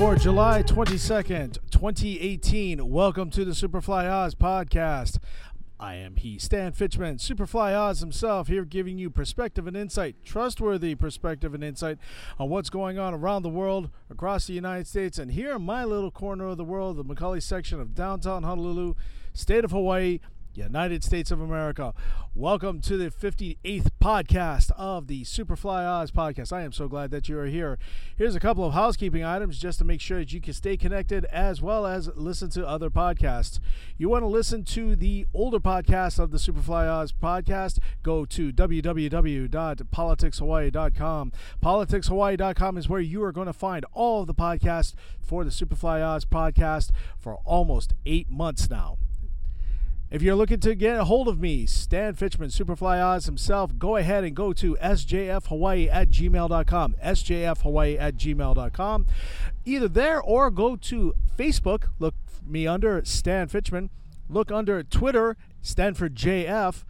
for July 22nd, 2018. Welcome to the Superfly Oz podcast. I am Stan Fitchman, Superfly Oz himself, here giving you perspective and insight, trustworthy perspective and insight on what's going on around the world, across the United States, and here in my little corner of the world, the McCully section of downtown Honolulu, state of Hawaii, United States of America. Welcome to the 58th podcast of the Superfly Oz podcast. I am so glad that you are here. Here's a couple of housekeeping items just to make sure that you can stay connected as well as listen to other podcasts. You want to listen to the older podcast of the Superfly Oz podcast, go to www.politicshawaii.com. Politicshawaii.com is where you are going to find all of the podcasts for the Superfly Oz podcast for almost 8 months now. If you're looking to get a hold of me, Stan Fitchman, Superfly Oz himself, go ahead and go to sjfhawaii@gmail.com, sjfhawaii@gmail.com. Either there or go to Facebook, look me under Stan Fitchman, look under Twitter, StanfordJF,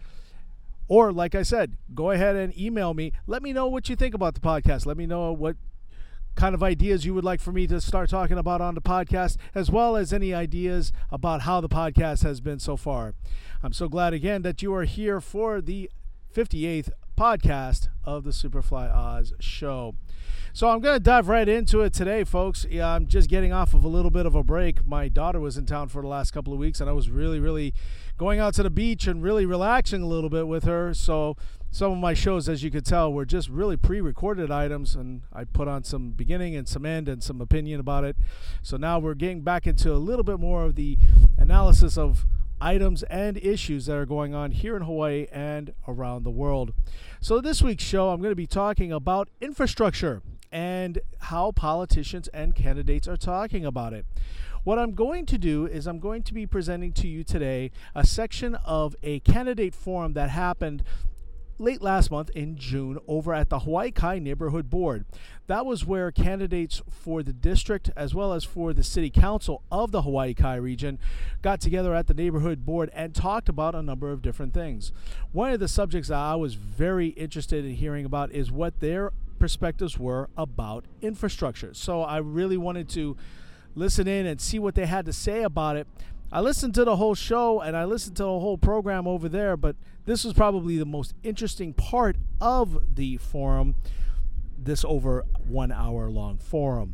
or like I said, go ahead and email me. Let me know what you think about the podcast. Let me know what kind of ideas you would like for me to start talking about on the podcast, as well as any ideas about how the podcast has been so far. I'm so glad again that you are here for the 58th podcast of the Superfly Oz show. So I'm going to dive right into it today, folks. I'm just getting off of a little bit of a break. My daughter was in town for the last couple of weeks, and I was really going out to the beach and really relaxing a little bit with her. So some of my shows, as you could tell, were just really pre-recorded items, and I put on some beginning and some end and some opinion about it. So now we're getting back into a little bit more of the analysis of items and issues that are going on here in Hawaii and around the world. So this week's show, I'm going to be talking about infrastructure and how politicians and candidates are talking about it. What I'm going to do is I'm going to be presenting to you today a section of a candidate forum that happened late last month in June over at the Hawaii Kai Neighborhood Board. That was where candidates for the district as well as for the city council of the Hawaii Kai region got together at the neighborhood board and talked about a number of different things. One of the subjects that I was very interested in hearing about is what their perspectives were about infrastructure. So I really wanted to listen in and see what they had to say about it. I listened to the whole show and I listened to the whole program over there, but this was probably the most interesting part of the forum, this over 1 hour long forum.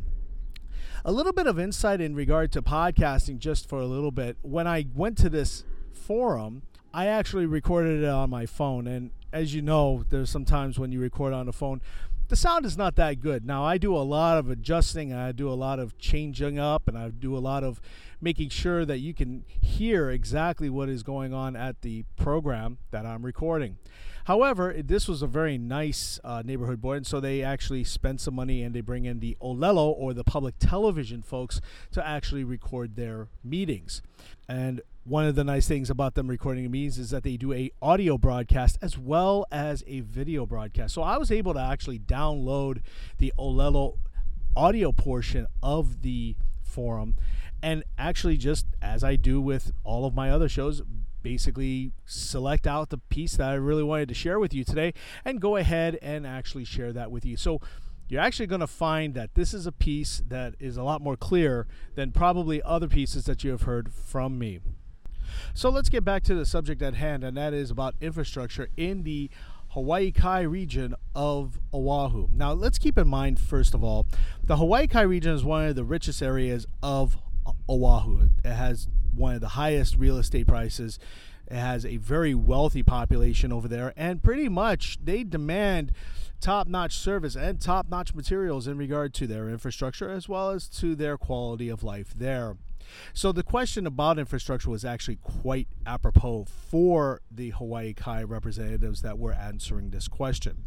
A little bit of insight in regard to podcasting just for a little bit. When I went to this forum, I actually recorded it on my phone. And as you know, there's sometimes when you record on the phone, the sound is not that good. Now, I do a lot of adjusting, I do a lot of changing up, and I do a lot of making sure that you can hear exactly what is going on at the program that I'm recording. However, this was a very nice neighborhood board, and so they actually spend some money and they bring in the Olelo, or the public television folks, to actually record their meetings. And one of the nice things about them recording meetings is that they do a audio broadcast as well as a video broadcast. So I was able to actually download the Olelo audio portion of the forum and actually, just as I do with all of my other shows, basically select out the piece that I really wanted to share with you today and go ahead and actually share that with you. So you're actually going to find that this is a piece that is a lot more clear than probably other pieces that you have heard from me. So let's get back to the subject at hand, and that is about infrastructure in the Hawaii Kai region of Oahu. Now, let's keep in mind, first of all, the Hawaii Kai region is one of the richest areas of Oahu. It has one of the highest real estate prices. It has a very wealthy population over there, and pretty much they demand top-notch service and top-notch materials in regard to their infrastructure as well as to their quality of life there. So the question about infrastructure was actually quite apropos for the Hawaii Kai representatives that were answering this question.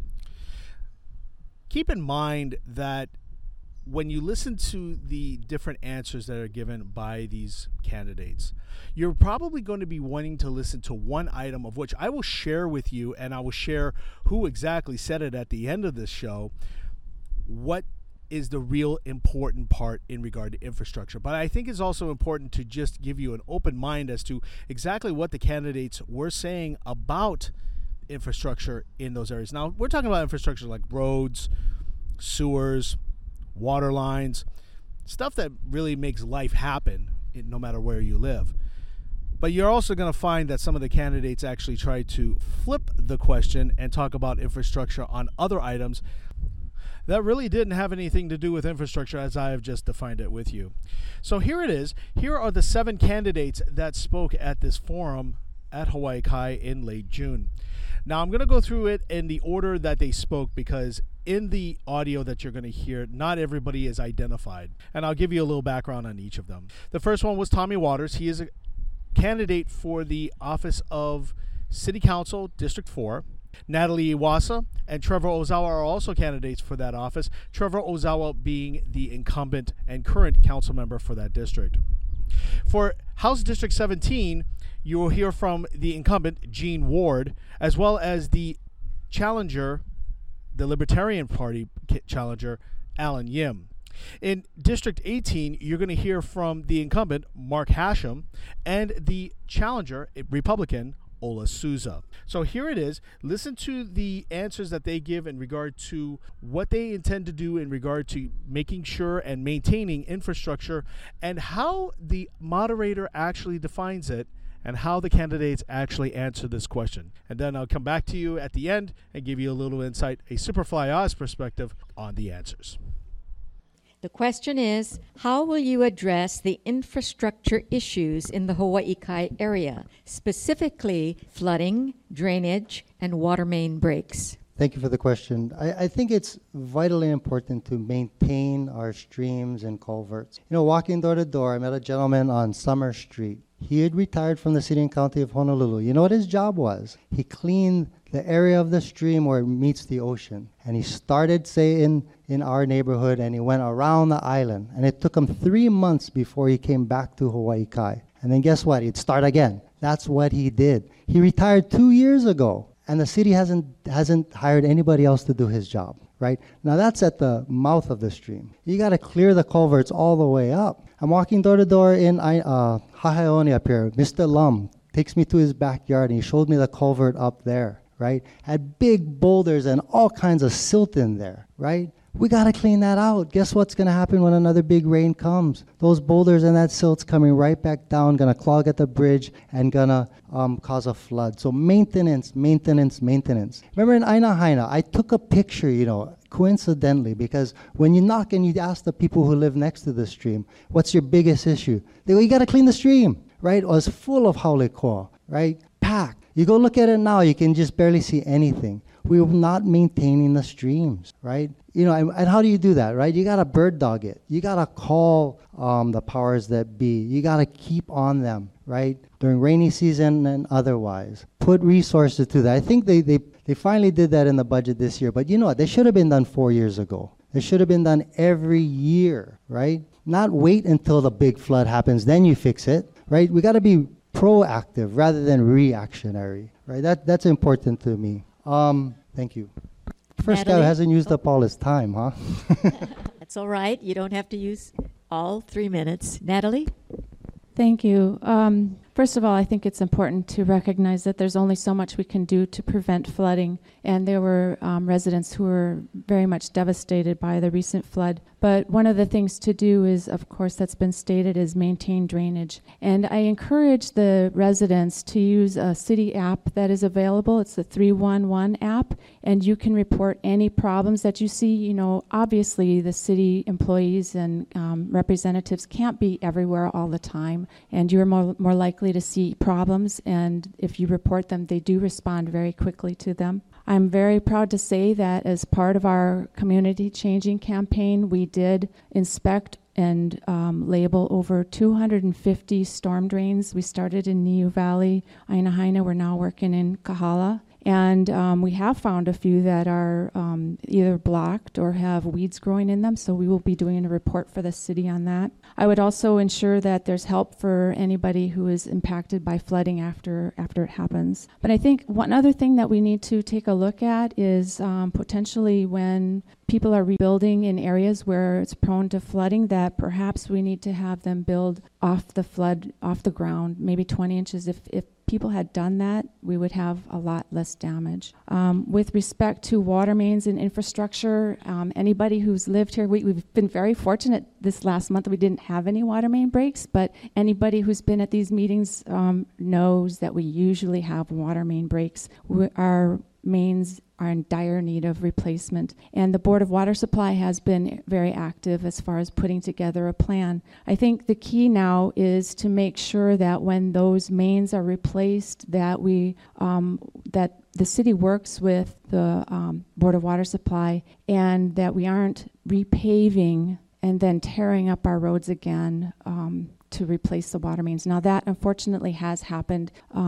Keep in mind that when you listen to the different answers that are given by these candidates, you're probably going to be wanting to listen to one item of which I will share with you, and I will share who exactly said it at the end of this show, what is the real important part in regard to infrastructure. But I think it's also important to just give you an open mind as to exactly what the candidates were saying about infrastructure in those areas. Now, we're talking about infrastructure like roads, sewers, water lines, stuff that really makes life happen no matter where you live. But you're also going to find that some of the candidates actually try to flip the question and talk about infrastructure on other items that really didn't have anything to do with infrastructure as I have just defined it with you. So here it is. Here are the 7 candidates that spoke at this forum at Hawaii Kai in late June. Now I'm going to go through it in the order that they spoke because in the audio that you're going to hear, not everybody is identified. And I'll give you a little background on each of them. The first one was Tommy Waters. He is a candidate for the office of City Council, District 4. Natalie Iwasa and Trevor Ozawa are also candidates for that office, Trevor Ozawa being the incumbent and current council member for that district. For House District 17, you will hear from the incumbent, Gene Ward, as well as the challenger, the Libertarian Party challenger, Alan Yim. In District 18, you're going to hear from the incumbent, Mark Hashem, and the challenger, Republican, Ola Souza. So here it is. Listen to the answers that they give in regard to what they intend to do in regard to making sure and maintaining infrastructure and how the moderator actually defines it and how the candidates actually answer this question. And then I'll come back to you at the end and give you a little insight, a Superfly Oz perspective on the answers. The question is, how will you address the infrastructure issues in the Hawaii Kai area, specifically flooding, drainage, and water main breaks? Thank you for the question. I think it's vitally important to maintain our streams and culverts. You know, walking door to door, I met a gentleman on Summer Street. He had retired from the city and county of Honolulu. You know what his job was? He cleaned the area of the stream where it meets the ocean. And he started, say, in our neighborhood, and he went around the island. And it took him 3 months before he came back to Hawaii Kai. And then guess what? He'd start again. That's what he did. He retired 2 years ago, and the city hasn't hired anybody else to do his job, right? Now that's at the mouth of the stream. You got to clear the culverts all the way up. I'm walking door to door in Hahaione up here. Mr. Lum takes me to his backyard, and he showed me the culvert up there, right? Had big boulders and all kinds of silt in there, right? We got to clean that out. Guess what's going to happen when another big rain comes? Those boulders and that silt's coming right back down, going to clog at the bridge and going to cause a flood. So maintenance, maintenance, maintenance. Remember in Aina Haina, I took a picture, you know, coincidentally, because when you knock and you ask the people who live next to the stream, what's your biggest issue? They go, you got to clean the stream, right? It was full of haole koa, right? Packed. You go look at it now, you can just barely see anything. We're not maintaining the streams, right? You know, and how do you do that, right? You got to bird dog it. You got to call the powers that be. You got to keep on them, right? During rainy season and otherwise. Put resources to that. I think they finally did that in the budget this year. But you know what? They should have been done 4 years ago. They should have been done every year, right? Not wait until the big flood happens, then you fix it, right? We got to be proactive rather than reactionary, right? That's important to me. Thank you. First guy who hasn't used up all his time, huh? That's all right. You don't have to use all 3 minutes. Natalie? Thank you. First of all, I think it's important to recognize that there's only so much we can do to prevent flooding. And there were residents who were very much devastated by the recent flood. But one of the things to do is, of course, that's been stated, is maintain drainage. And I encourage the residents to use a city app that is available. It's the 311 app. And you can report any problems that you see. You know, obviously the city employees and representatives can't be everywhere all the time. And you're more likely to see problems, and if you report them, they do respond very quickly to them. I'm very proud to say that as part of our community changing campaign, we did inspect and label over 250 storm drains. We started in Niu Valley, Aina Haina. We're now working in Kahala. And we have found a few that are either blocked or have weeds growing in them, so we will be doing a report for the city on that. I would also ensure that there's help for anybody who is impacted by flooding after it happens. But I think one other thing that we need to take a look at is potentially when people are rebuilding in areas where it's prone to flooding, that perhaps we need to have them build off the ground, maybe 20 inches if people had done that, we would have a lot less damage. With respect to water mains and infrastructure, anybody who's lived here, we've been very fortunate this last month that we didn't have any water main breaks, but anybody who's been at these meetings knows that we usually have water main breaks. Our mains are in dire need of replacement. And the Board of Water Supply has been very active as far as putting together a plan. I think the key now is to make sure that when those mains are replaced, that that the city works with the Board of Water Supply, and that we aren't repaving and then tearing up our roads again to replace the water mains. Now that unfortunately has happened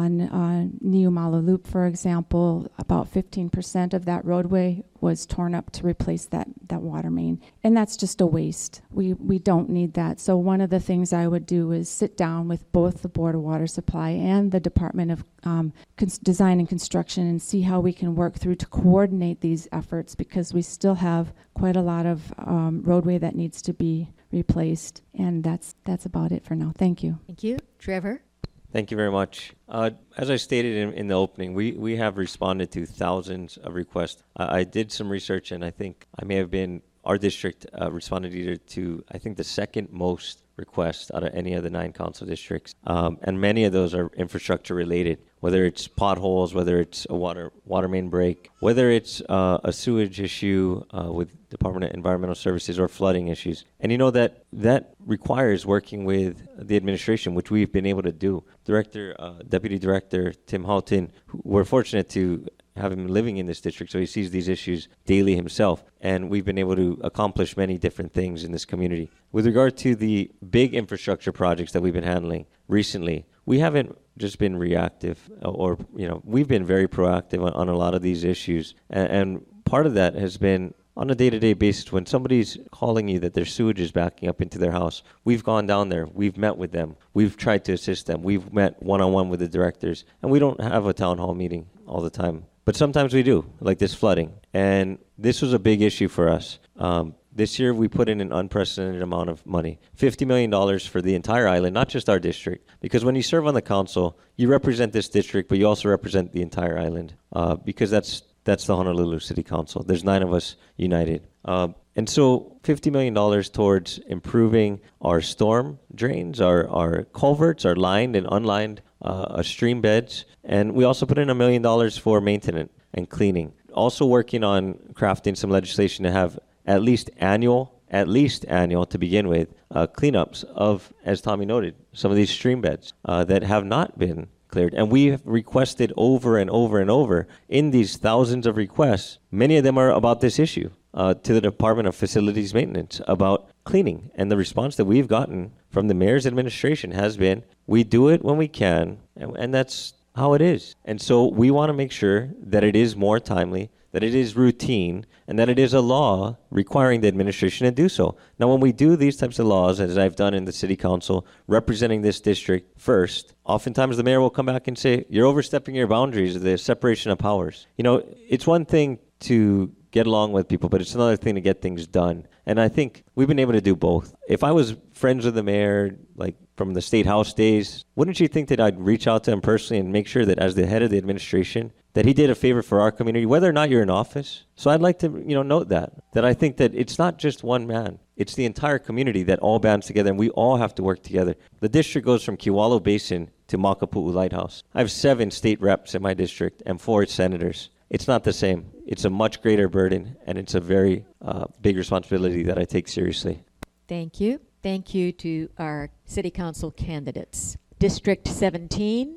on Niumala Loop, for example. About 15% of that roadway was torn up to replace that water main. And that's just a waste. We don't need that. So one of the things I would do is sit down with both the Board of Water Supply and the Department of Design and Construction and see how we can work through to coordinate these efforts, because we still have quite a lot of roadway that needs to be replaced. And that's about it for now. Thank you. Thank you. Trevor? Thank you very much. As I stated in the opening, we have responded to thousands of requests. I did some research, and I think I may have been, our district responded either to, I think, the second most requests out of any of the 9 council districts. And many of those are infrastructure related, whether it's potholes, whether it's a water main break, whether it's a sewage issue with Department of Environmental Services, or flooding issues. And you know that requires working with the administration, which we've been able to do. Deputy Director Tim Houghton, we're fortunate to have him living in this district, so he sees these issues daily himself. And we've been able to accomplish many different things in this community. With regard to the big infrastructure projects that we've been handling recently, we haven't just been reactive, or we've been very proactive on a lot of these issues. And part of that has been on a day-to-day basis. When somebody's calling you that their sewage is backing up into their house, we've gone down there, we've met with them, we've tried to assist them, we've met one-on-one with the directors, and we don't have a town hall meeting all the time. But sometimes we do, like this flooding. And this was a big issue for us. This year we put in an unprecedented amount of money, $50 million for the entire island, not just our district. Because when you serve on the council, you represent this district, but you also represent the entire island. Because that's the Honolulu City Council. There's 9 of us united. And so $50 million towards improving our storm drains, our culverts, our lined and unlined stream beds. And we also put in $1 million for maintenance and cleaning. Also working on crafting some legislation to have at least annual to begin with, cleanups of, as Tommy noted, some of these stream beds that have not been cleared. And we have requested over and over and over in these thousands of requests, many of them are about this issue, to the Department of Facilities Maintenance about cleaning. And the response that we've gotten from the mayor's administration has been, we do it when we can, and that's how it is. And so we want to make sure that it is more timely, that it is routine, and that it is a law requiring the administration to do so. Now, when we do these types of laws, as I've done in the city council, representing this district first, oftentimes the mayor will come back and say, you're overstepping your boundaries of the separation of powers. It's one thing to get along with people, but it's another thing to get things done. And I think we've been able to do both. If I was friends with the mayor, like from the State House days, wouldn't you think that I'd reach out to him personally and make sure that as the head of the administration, that he did a favor for our community, whether or not you're in office? So I'd like to, note that I think that it's not just one man. It's the entire community that all bands together, and we all have to work together. The district goes from Kewalo Basin to Makapu'u Lighthouse. I have 7 state reps in my district and 4 senators. It's not the same. It's a much greater burden, and it's a very big responsibility that I take seriously. Thank you. Thank you to our city council candidates. District 17,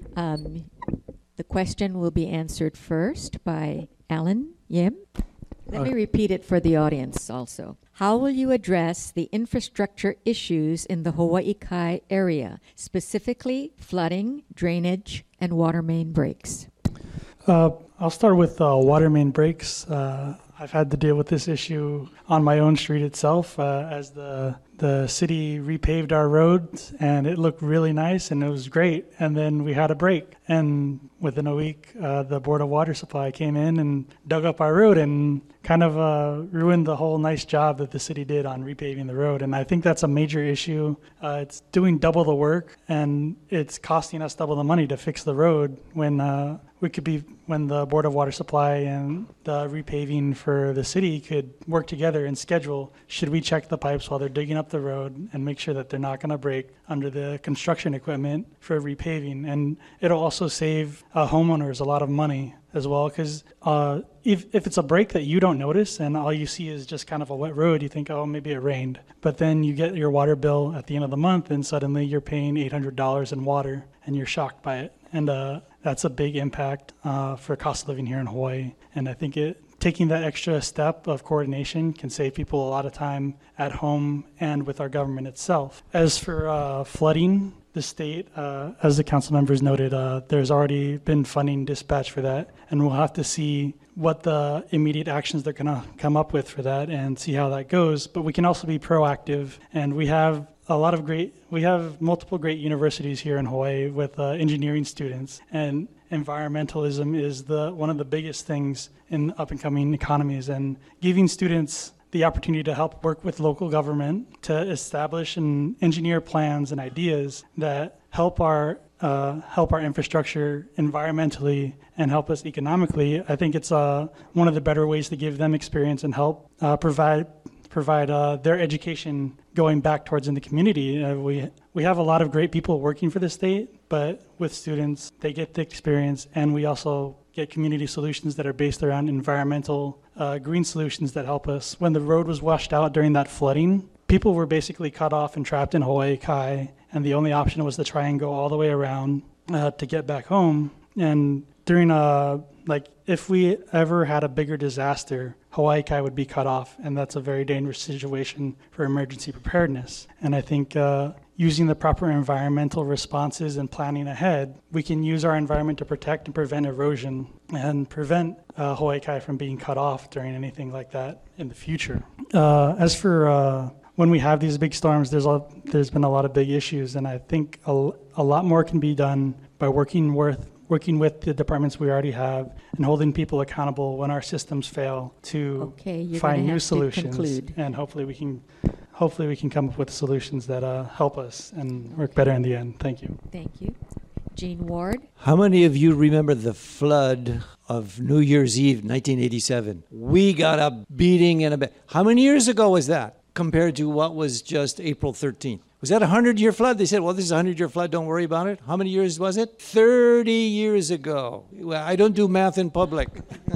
the question will be answered first by Alan Yim. Let me repeat it for the audience also. How will you address the infrastructure issues in the Hawaii Kai area, specifically flooding, drainage, and water main breaks? I'll start with water main breaks. I've had to deal with this issue on my own street itself as the the city repaved our roads, and it looked really nice, and it was great. And then we had a break, and within a week, the Board of Water Supply came in and dug up our road and kind of ruined the whole nice job that the city did on repaving the road. And I think that's a major issue. It's doing double the work, and it's costing us double the money to fix the road when when the Board of Water Supply and the repaving for the city could work together and schedule, should we check the pipes while they're digging up the road and make sure that they're not going to break under the construction equipment for repaving. And it'll also save homeowners a lot of money as well, because if it's a break that you don't notice and all you see is just kind of a wet road, you think, oh, maybe it rained. But then you get your water bill at the end of the month, and suddenly you're paying $800 in water, and you're shocked by it. And that's a big impact for cost of living here in Hawaii. And I think taking that extra step of coordination can save people a lot of time at home and with our government itself. As for flooding, the state, as the council members noted, there's already been funding dispatched for that, and we'll have to see what the immediate actions they're going to come up with for that and see how that goes. But we can also be proactive, and we have multiple great universities here in Hawaii with engineering students, and environmentalism is one of the biggest things in up-and-coming economies, and giving students the opportunity to help work with local government to establish and engineer plans and ideas that help our infrastructure environmentally and help us economically. I think it's one of the better ways to give them experience and help provide their education going back towards in the community. We have a lot of great people working for the state, but with students, they get the experience, and we also get community solutions that are based around environmental green solutions that help us. When the road was washed out during that flooding, people were basically cut off and trapped in Hawaii Kai, and the only option was to try and go all the way around to get back home. And during if we ever had a bigger disaster, Hawaii Kai would be cut off, and that's a very dangerous situation for emergency preparedness. And I think using the proper environmental responses and planning ahead, we can use our environment to protect and prevent erosion and prevent Hawaii Kai from being cut off during anything like that in the future. As for when we have these big storms, there's been a lot of big issues, and I think a lot more can be done by working with the departments we already have and holding people accountable when our systems fail to find new solutions. And hopefully we can come up with solutions that help us and work better in the end. Thank you. Thank you. Gene Ward. How many of you remember the flood of New Year's Eve, 1987? We got a beating and how many years ago was that compared to what was just April 13th? Was that a 100-year flood? They said, well, this is a 100-year flood. Don't worry about it. How many years was it? 30 years ago. Well, I don't do math in public.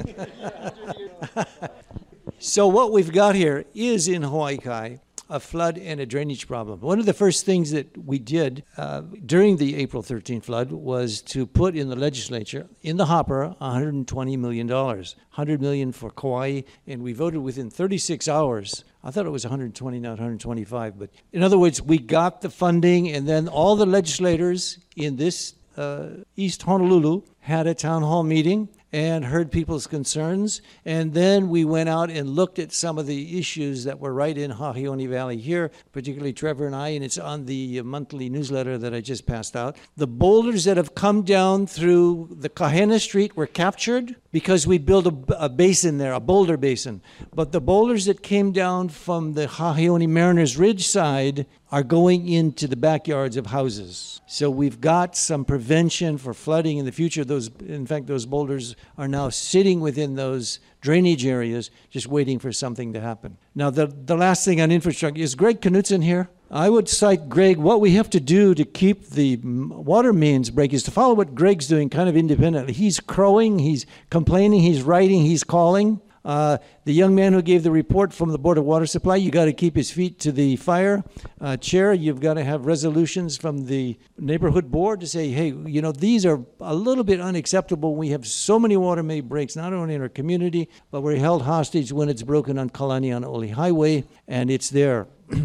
So what we've got here is in Hawaii Kai a flood and a drainage problem. One of the first things that we did during the April 13th flood was to put in the legislature, in the hopper, $120 million. $100 million for Kauai, and we voted within 36 hours. I thought it was 120, not 125. But in other words, we got the funding, and then all the legislators in this East Honolulu had a town hall meeting and heard people's concerns. And then we went out and looked at some of the issues that were right in Hahione Valley here, particularly Trevor and I, and it's on the monthly newsletter that I just passed out. The boulders that have come down through the Kahena Street were captured because we built a basin there, a boulder basin. But the boulders that came down from the Hahione Mariners Ridge side are going into the backyards of houses. So we've got some prevention for flooding in the future. In fact, those boulders are now sitting within those drainage areas, just waiting for something to happen. Now, the last thing on infrastructure, is Greg Knutson here? I would cite Greg. What we have to do to keep the water mains break is to follow what Greg's doing kind of independently. He's crowing, he's complaining, he's writing, he's calling. The young man who gave the report from the Board of Water Supply, you got to keep his feet to the fire. Chair, you've got to have resolutions from the neighborhood board to say, hey, these are a little bit unacceptable. We have so many water main breaks, not only in our community, but we're held hostage when it's broken on Kalanianaole Highway, and it's there.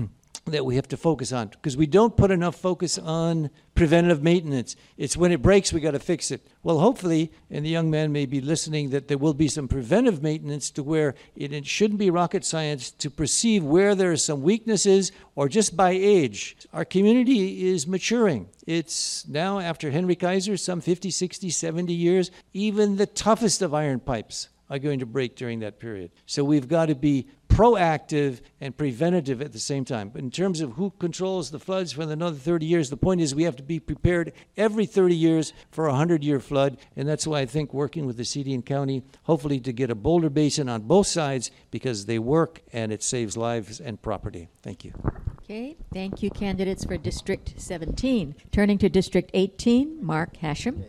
that we have to focus on, because we don't put enough focus on preventative maintenance. It's when it breaks, we got to fix it. Well, hopefully, and the young man may be listening, that there will be some preventive maintenance to where it shouldn't be rocket science to perceive where there are some weaknesses, or just by age. Our community is maturing. It's now, after Henry Kaiser, some 50, 60, 70 years, even the toughest of iron pipes are going to break during that period. So we've got to be proactive and preventative at the same time. But in terms of who controls the floods for another 30 years, the point is we have to be prepared every 30 years for a 100-year flood. And that's why I think working with the city and county, hopefully to get a boulder basin on both sides, because they work and it saves lives and property. Thank you. Okay, thank you, candidates for District 17. Turning to District 18, Mark Hashem.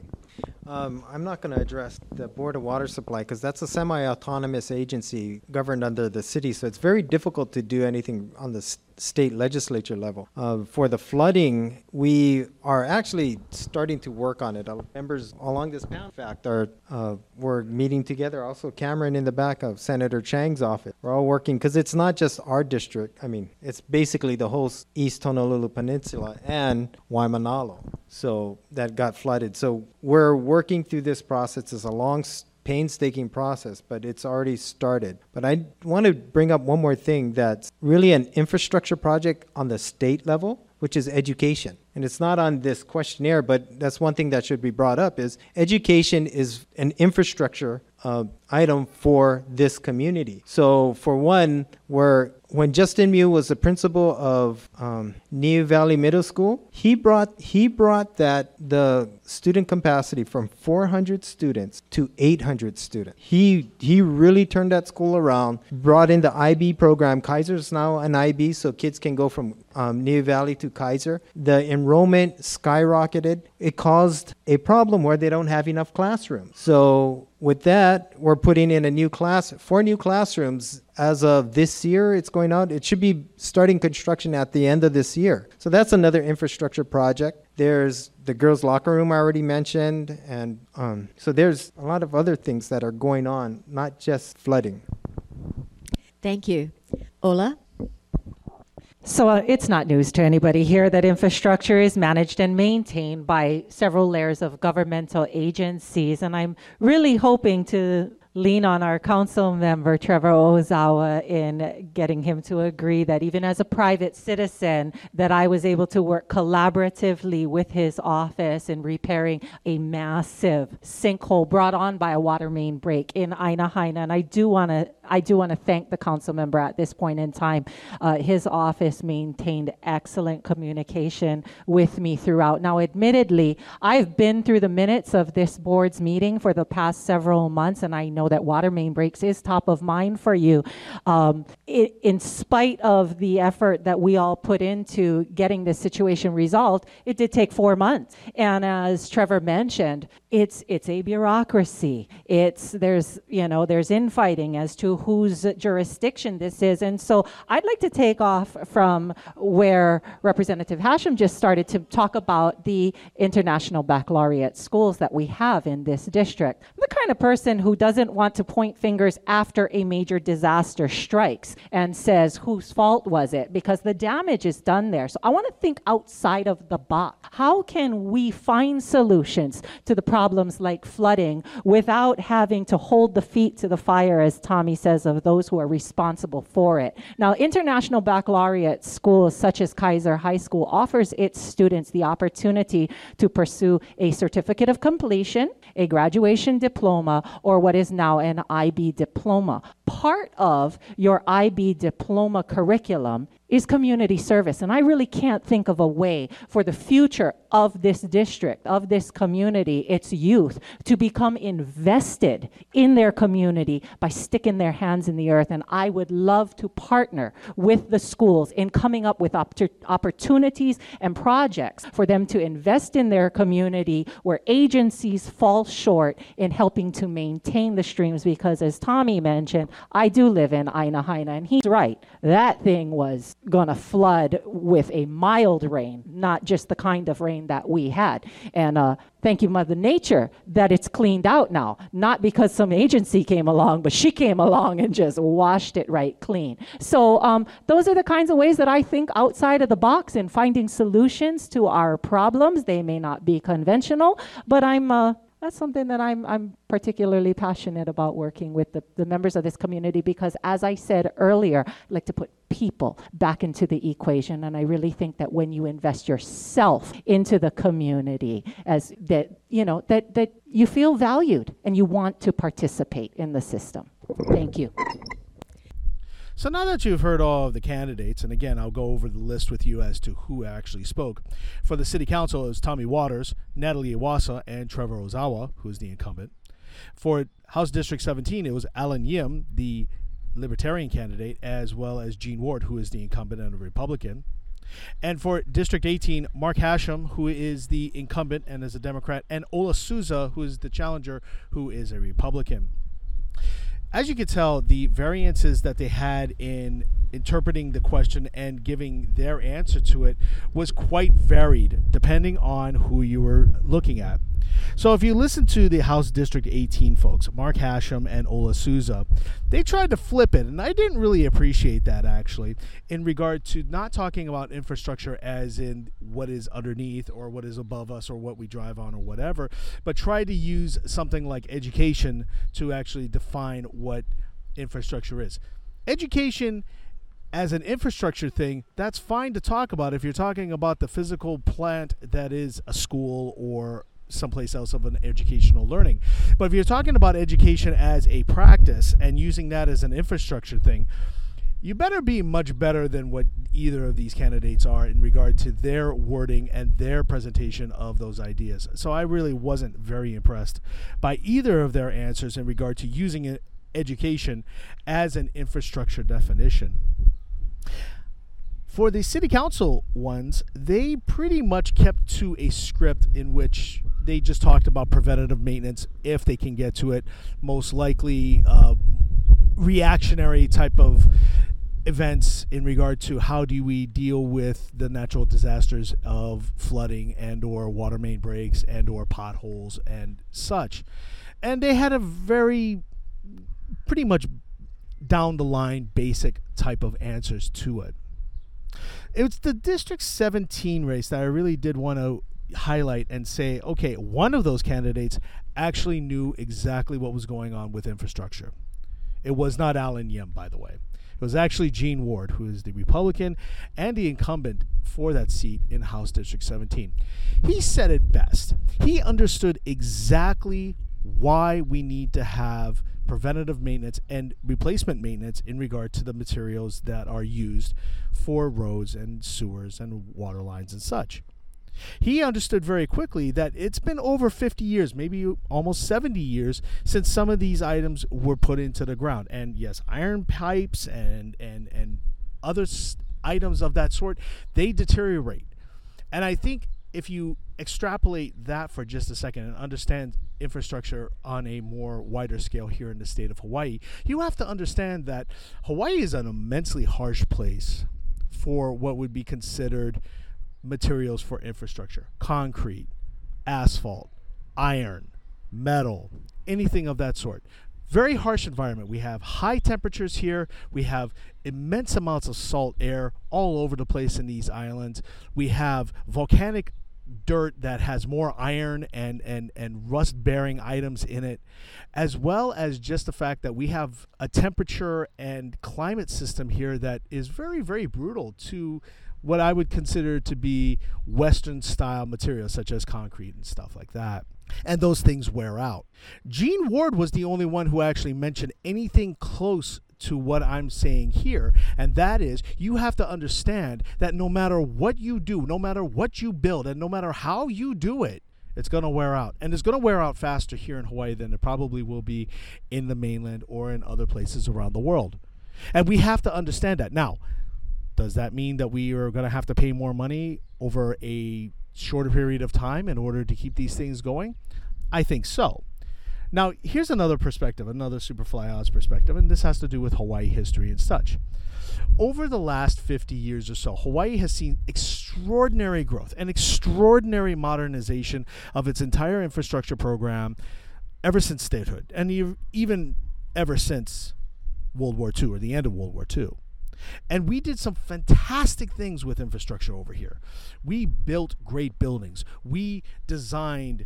I'm not going to address the Board of Water Supply because that's a semi-autonomous agency governed under the city, so it's very difficult to do anything on the state legislature level. For the flooding, we are actually starting to work on it. Members along this panel, in fact, we're meeting together. Also, Cameron in the back of Senator Chang's office. We're all working because it's not just our district. I mean, it's basically the whole East Honolulu Peninsula and Waimanalo. So that got flooded. So we're working through this process. It's a long, painstaking process, but it's already started. But I want to bring up one more thing that's really an infrastructure project on the state level, which is education. And it's not on this questionnaire, but that's one thing that should be brought up is education is an infrastructure item for this community. So for one, when Justin Mew was the principal of Niu Valley Middle School, he brought that the student capacity from 400 students to 800 students. He really turned that school around, brought in the IB program. Kaiser's now an IB, so kids can go from Niu Valley to Kaiser. The enrollment skyrocketed. It caused a problem where they don't have enough classrooms. So with that, we're putting in 4 new classrooms. As of this year, it's going out. It should be starting construction at the end of this year. So that's another infrastructure project. There's the girls' locker room I already mentioned. And so there's a lot of other things that are going on, not just flooding. Thank you. Ola? So it's not news to anybody here that infrastructure is managed and maintained by several layers of governmental agencies. And I'm really hoping to lean on our council member, Trevor Ozawa, in getting him to agree that even as a private citizen, that I was able to work collaboratively with his office in repairing a massive sinkhole brought on by a water main break in Aina Haina. And I do want to thank the council member at this point in time. His office maintained excellent communication with me throughout. Now, admittedly, I've been through the minutes of this board's meeting for the past several months, and I know that water main breaks is top of mind for you. In spite of the effort that we all put into getting this situation resolved, it did take 4 months. And as Trevor mentioned, it's a bureaucracy. There's infighting as to whose jurisdiction this is. And so I'd like to take off from where Representative Hashem just started to talk about the international baccalaureate schools that we have in this district. I'm the kind of person who doesn't want to point fingers after a major disaster strikes and says, whose fault was it? Because the damage is done there. So I want to think outside of the box. How can we find solutions to the problems like flooding without having to hold the feet to the fire, as Tommy says, of those who are responsible for it? Now, international baccalaureate schools such as Kaiser High School offers its students the opportunity to pursue a certificate of completion, a graduation diploma, or what is now an IB diploma. Part of your IB diploma curriculum is community service. And I really can't think of a way for the future of this district, of this community, its youth, to become invested in their community by sticking their hands in the earth. And I would love to partner with the schools in coming up with opportunities and projects for them to invest in their community where agencies fall short in helping to maintain the streams. Because as Tommy mentioned, I do live in Aina Haina, and he's right. That thing was going to flood with a mild rain, not just the kind of rain that we had. And thank you, Mother Nature, that it's cleaned out now. Not because some agency came along, but she came along and just washed it right clean. So those are the kinds of ways that I think outside of the box in finding solutions to our problems. They may not be conventional, but that's something that I'm particularly passionate about, working with the members of this community, because as I said earlier, I like to put people back into the equation. And I really think that when you invest yourself into the community, as that you feel valued and you want to participate in the system. Thank you. So now that you've heard all of the candidates, and again, I'll go over the list with you as to who actually spoke. For the City Council, it was Tommy Waters, Natalie Iwasa, and Trevor Ozawa, who is the incumbent. For House District 17, it was Alan Yim, the Libertarian candidate, as well as Gene Ward, who is the incumbent and a Republican. And for District 18, Mark Hashem, who is the incumbent and is a Democrat, and Ola Souza, who is the challenger, who is a Republican. As you can tell, the variances that they had in interpreting the question and giving their answer to it was quite varied, depending on who you were looking at. So if you listen to the House District 18 folks, Mark Hashem and Ola Souza, they tried to flip it, and I didn't really appreciate that, actually, in regard to not talking about infrastructure as in what is underneath or what is above us or what we drive on or whatever, but try to use something like education to actually define what infrastructure is. Education as an infrastructure thing, that's fine to talk about if you're talking about the physical plant that is a school or someplace else of an educational learning. But if you're talking about education as a practice and using that as an infrastructure thing, you better be much better than what either of these candidates are in regard to their wording and their presentation of those ideas. So I really wasn't very impressed by either of their answers in regard to using education as an infrastructure definition. For the City Council ones, they pretty much kept to a script in which they just talked about preventative maintenance, if they can get to it, most likely reactionary type of events in regard to how do we deal with the natural disasters of flooding and or water main breaks and or potholes and such. And they had a very pretty much down the line basic type of answers to it. It's the District 17 race that I really did want to highlight and say, okay, one of those candidates actually knew exactly what was going on with infrastructure. It was not Alan Yim, by the way. It was actually Gene Ward, who is the Republican and the incumbent for that seat in House District 17. He said it best. He understood exactly why we need to have preventative maintenance and replacement maintenance in regard to the materials that are used for roads and sewers and water lines and such. He understood very quickly that it's been over 50 years, maybe almost 70 years, since some of these items were put into the ground. And yes, iron pipes and other items of that sort, they deteriorate. And I think if you extrapolate that for just a second and understand infrastructure on a more wider scale here in the state of Hawaii, you have to understand that Hawaii is an immensely harsh place for what would be considered materials for infrastructure: concrete, asphalt, iron, metal, anything of that sort. Very harsh environment. We have high temperatures here. We have immense amounts of salt air all over the place in these islands. We have volcanic dirt that has more iron and rust-bearing items in it, as well as just the fact that we have a temperature and climate system here that is very, very brutal to what I would consider to be Western-style materials, such as concrete and stuff like that. And those things wear out. Gene Ward was the only one who actually mentioned anything close to what I'm saying here, and that is you have to understand that no matter what you do, no matter what you build, and no matter how you do it, it's going to wear out. And it's going to wear out faster here in Hawaii than it probably will be in the mainland or in other places around the world. And we have to understand that. Now, does that mean that we are going to have to pay more money over a shorter period of time in order to keep these things going? I think so. Now, here's another perspective, another Superfly Oz perspective, and this has to do with Hawaii history and such. Over the last 50 years or so, Hawaii has seen extraordinary growth and extraordinary modernization of its entire infrastructure program ever since statehood, and even ever since World War II, or the end of World War II. And we did some fantastic things with infrastructure over here. We built great buildings. We designed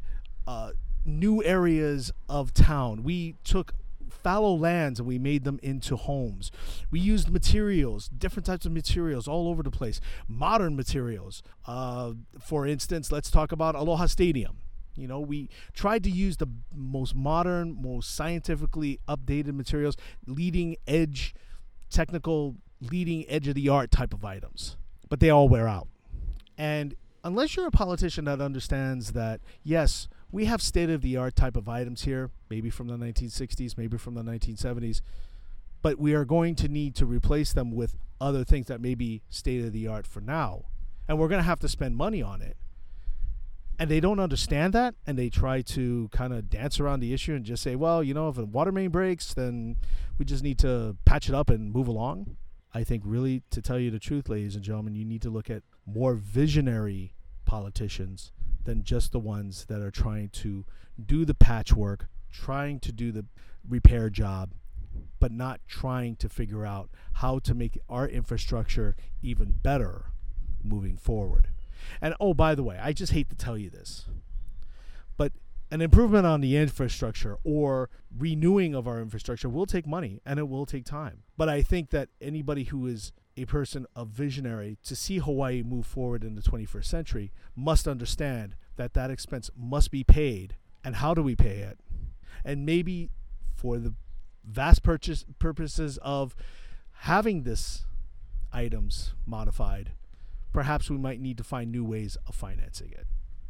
new areas of town. We took fallow lands and we made them into homes. We used materials, different types of materials all over the place. Modern materials. For instance, let's talk about Aloha Stadium. You know, we tried to use the most modern, most scientifically updated materials, leading edge, technical, leading edge of the art type of items. But they all wear out. And unless you're a politician that understands that, yes, we have state-of-the-art type of items here, maybe from the 1960s, maybe from the 1970s, but we are going to need to replace them with other things that may be state-of-the-art for now. And we're going to have to spend money on it. And they don't understand that, and they try to kind of dance around the issue and just say, well, you know, if a water main breaks, then we just need to patch it up and move along. I think really, to tell you the truth, ladies and gentlemen, you need to look at more visionary politicians than just the ones that are trying to do the patchwork, trying to do the repair job, but not trying to figure out how to make our infrastructure even better moving forward. And oh, by the way, I just hate to tell you this, but an improvement on the infrastructure or renewing of our infrastructure will take money and it will take time. But I think that anybody who is a person of visionary to see Hawaii move forward in the 21st century must understand that that expense must be paid. And how do we pay it? And maybe for the vast purposes of having this items modified, perhaps we might need to find new ways of financing it.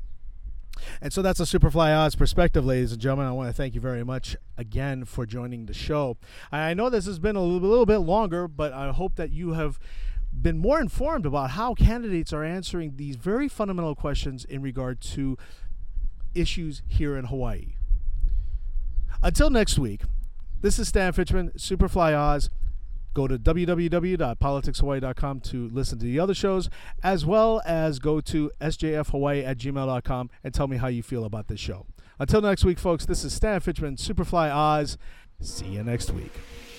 And so that's a Superfly Oz perspective, ladies and gentlemen. I want to thank you very much again for joining the show. I know this has been a little bit longer, but I hope that you have been more informed about how candidates are answering these very fundamental questions in regard to issues here in Hawaii. Until next week, this is Stan Fitchman, Superfly Oz. Go to www.politicshawaii.com to listen to the other shows, as well as go to sjfhawaii@gmail.com and tell me how you feel about this show. Until next week, folks, this is Stan Fitchman, Superfly Oz. See you next week.